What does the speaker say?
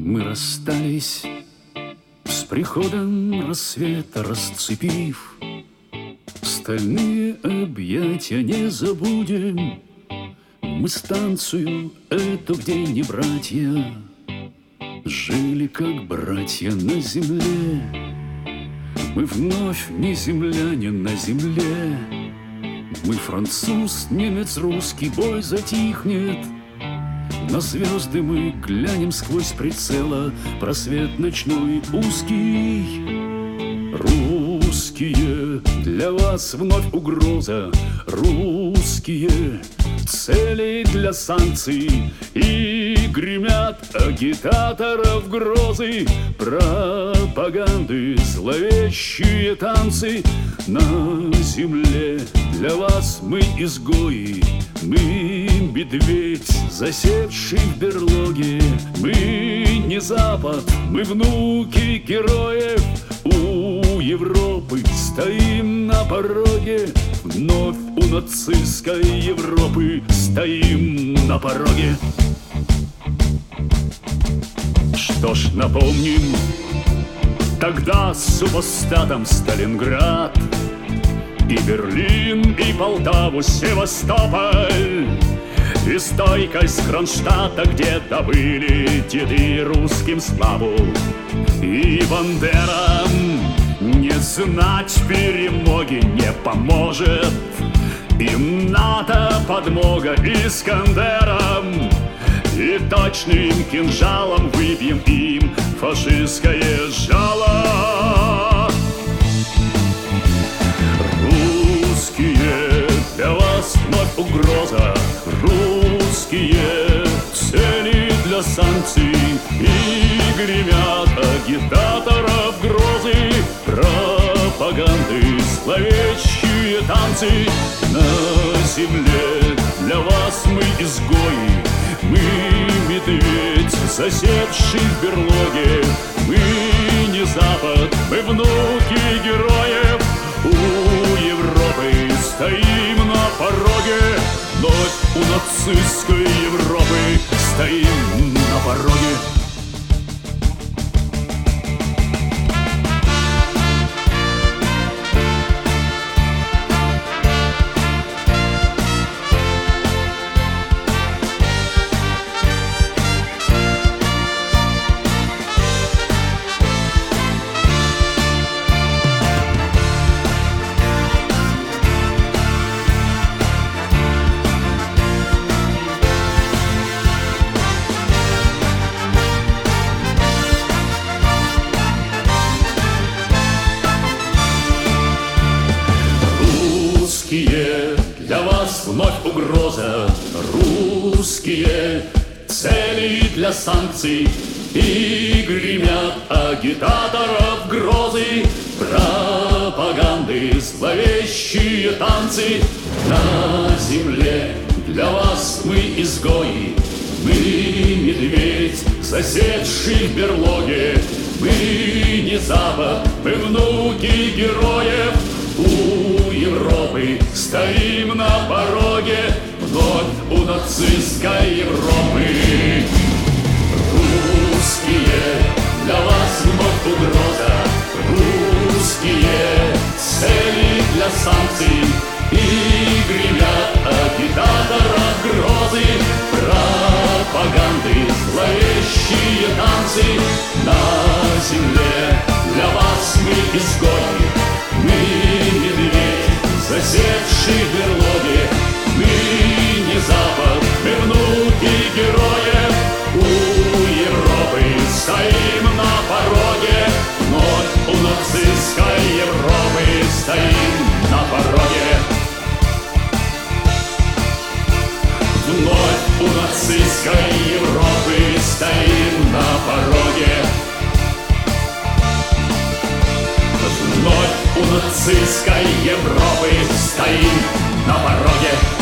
Мы расстались с приходом рассвета, расцепив стальные объятия, не забудем мы станцию эту, где не братья жили, как братья на земле. Мы вновь не земляне на земле. Мы француз, немец, русский, бой затихнет. На звезды мы глянем сквозь прицела, просвет ночной узкий. Русские, для вас вновь угроза. Русские, цели для санкций. И гремят агитаторов грозы, пропаганды, зловещие танцы. На земле для вас мы изгои, мы медведь, засевший в берлоге. Мы не Запад, мы внуки героев. У Европы стоим на пороге, вновь у нацистской Европы стоим на пороге. Что ж, напомним тогда супостатам Сталинград, и Берлин, и Полтаву, Севастополь, и стойкость Кронштадта, где добыли деды русским славу. И Бандерам не знать перемоги не поможет им НАТО подмога Искандерам. И точным кинжалом выбьем им фашистское жало. Русские, для вас вновь угроза. Русские, цели для санкций. И гремят агитаторов грозы, пропаганды, зловещие танцы. На земле для вас мы изгои, мы медведь, засевший в берлоге. Мы не Запад, мы внуки героев. У Европы стоим на пороге, вновь у нацистской Европы стоим на пороге. Русские, для вас вновь угроза. Русские, цели для санкций. И гремят агитаторов грозы, пропаганды, зловещие танцы. На земле для вас мы изгои, мы медведь, засевший в берлоге. Мы не Запад, мы внуки героев. У Европы стоим на пороге, вновь у нацистской Европы. Русские, для вас вновь угроза. Русские, цели для санкций. И гремят агитаторов грозы, пропаганды, зловещие танцы. На земле для вас мы изгои, мы медведь, засевший в берлоге. Мы не Запад, мы внуки героев. У Европы стоим на пороге, вновь у нацистской Европы стоим на пороге. Вновь у нацистской Европы стоим на пороге. Вновь у нацистской Европы стоим на пороге.